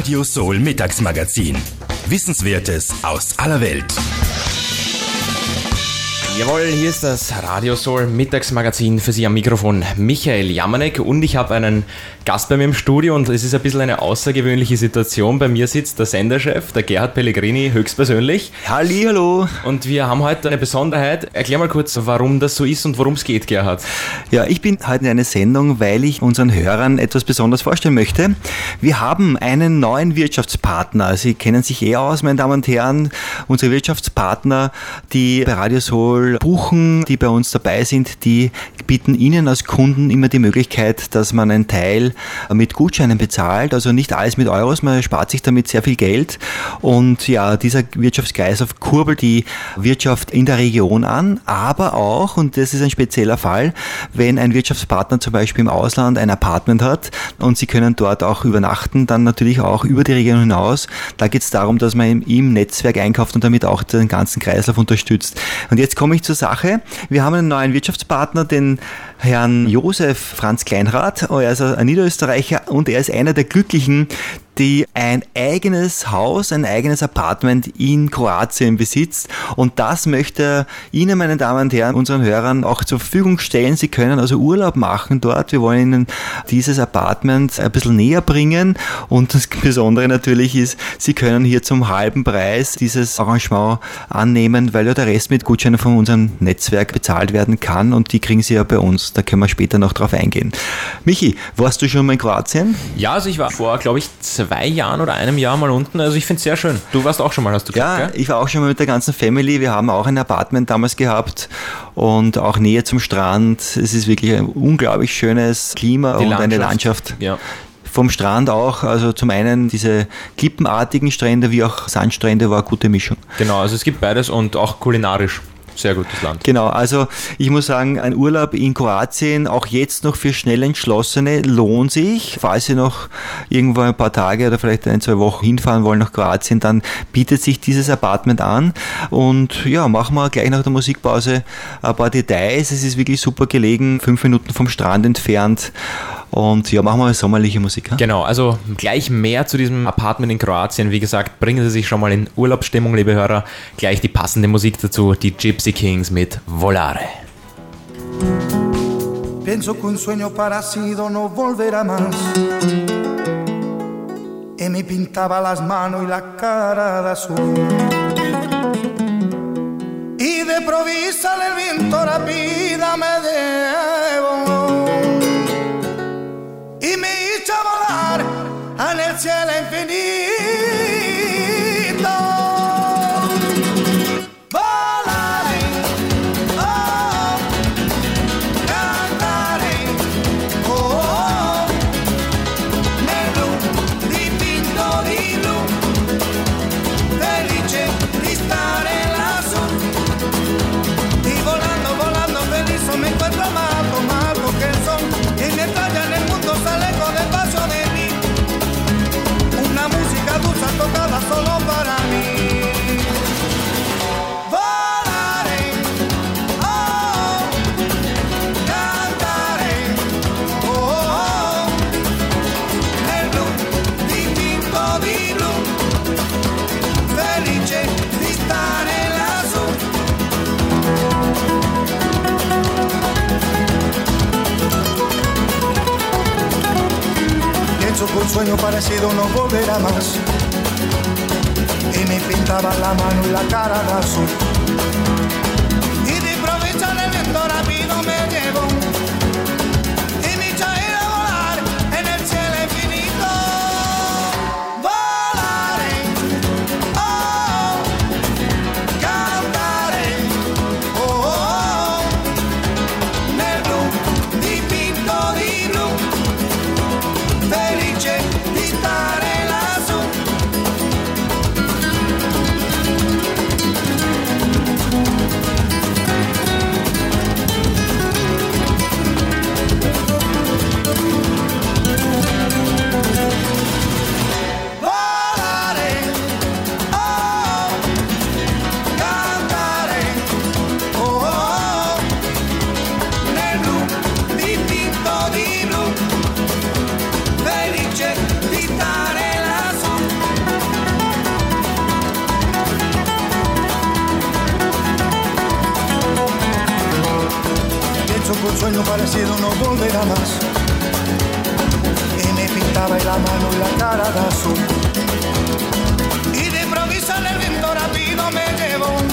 Radio Soul Mittagsmagazin. Wissenswertes aus aller Welt. Jawohl, hier ist das Radio Soul Mittagsmagazin, für Sie am Mikrofon Michael Jamanek, und ich habe einen Gast bei mir im Studio und es ist ein bisschen eine außergewöhnliche Situation. Bei mir sitzt der Senderchef, der Gerhard Pellegrini, höchstpersönlich. Hallihallo. Und wir haben heute eine Besonderheit. Erklär mal kurz, warum das so ist und worum es geht, Gerhard. Ja, ich bin heute in einer Sendung, weil ich unseren Hörern etwas Besonderes vorstellen möchte. Wir haben einen neuen Wirtschaftspartner. Sie kennen sich aus, meine Damen und Herren. Unsere Wirtschaftspartner, die bei Radio Soul buchen, die bei uns dabei sind, die bieten Ihnen als Kunden immer die Möglichkeit, dass man einen Teil mit Gutscheinen bezahlt, also nicht alles mit Euros, man spart sich damit sehr viel Geld, und ja, dieser Wirtschaftskreislauf kurbelt die Wirtschaft in der Region an, aber auch, und das ist ein spezieller Fall, wenn ein Wirtschaftspartner zum Beispiel im Ausland ein Apartment hat und Sie können dort auch übernachten, dann natürlich auch über die Region hinaus. Da geht es darum, dass man im Netzwerk einkauft und damit auch den ganzen Kreislauf unterstützt. Und jetzt komme ich zur Sache. Wir haben einen neuen Wirtschaftspartner, den Herrn Josef Franz Kleinrath. Er ist ein Niederösterreicher und er ist einer der Glücklichen, die ein eigenes Haus, ein eigenes Apartment in Kroatien besitzt, und das möchte er Ihnen, meine Damen und Herren, unseren Hörern auch zur Verfügung stellen. Sie können also Urlaub machen dort. Wir wollen Ihnen dieses Apartment ein bisschen näher bringen, und das Besondere natürlich ist, Sie können hier zum halben Preis dieses Arrangement annehmen, weil ja der Rest mit Gutscheinen von unserem Netzwerk bezahlt werden kann, und die kriegen Sie ja bei uns. Da können wir später noch drauf eingehen. Michi, warst du schon mal in Kroatien? Ja, also ich war vor, glaube ich, 2 Jahren oder einem Jahr mal unten. Also ich finde es sehr schön. Du warst auch schon mal, hast du gesagt, ja, gell? Ich war auch schon mal mit der ganzen Family. Wir haben auch ein Apartment damals gehabt und auch Nähe zum Strand. Es ist wirklich ein unglaublich schönes Klima und eine Landschaft. Ja. Vom Strand auch, also zum einen diese klippenartigen Strände wie auch Sandstrände, war eine gute Mischung. Genau, also es gibt beides und auch kulinarisch. Sehr gutes Land. Genau, also ich muss sagen, ein Urlaub in Kroatien, auch jetzt noch für schnell Entschlossene, lohnt sich. Falls Sie noch irgendwo ein paar Tage oder vielleicht 1-2 Wochen hinfahren wollen nach Kroatien, dann bietet sich dieses Apartment an. Und ja, machen wir gleich nach der Musikpause ein paar Details. Es ist wirklich super gelegen, 5 Minuten vom Strand entfernt. Und ja, machen wir sommerliche Musik. Genau, also gleich mehr zu diesem Apartment in Kroatien. Wie gesagt, bringen Sie sich schon mal in Urlaubsstimmung, liebe Hörer. Gleich die passende Musik dazu, die Gypsy Kings mit Volare. Pienso que un sueño parecido no volverá más. Y me pintaba las manos y la cara de azul. Y de provisa el viento rápida me debo. Y me hizo volar en el cielo infinito. Volaré, oh, cantaré, oh, nel blu dipinto di blu, felice di stare lassù. Y volando, volando feliz me encuentro amado, amado que son. Y me trae en el mundo sale con el paso de mí. Una música dulce tocada solo para mí. Volaré, oh, cantaré, oh, nel blu dipinto di blu, felice di stare lassù. Pienso que un sueño parecido no volverá más. Y me pintaba la mano y la cara de azul. Y de improviso en el viento rápido me llevó. Y me hizo ir a volar en el cielo infinito. Volaré, oh, cantaré, oh, nel blu dipinto di blu, felice di stare lassù. parecido no volverá más. Y me pintaba la mano y la cara de azul. Y de improviso el viento rápido me llevó.